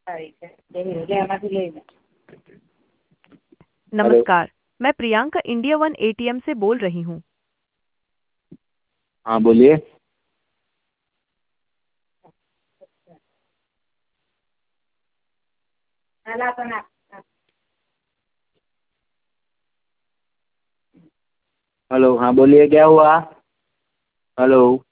Hello. नमस्कार। मैं Priyanka India one ATM से बोल रही हूँ। हाँ बोलिए। हेलो, हाँ बोलिए क्या हुआ। हेलो।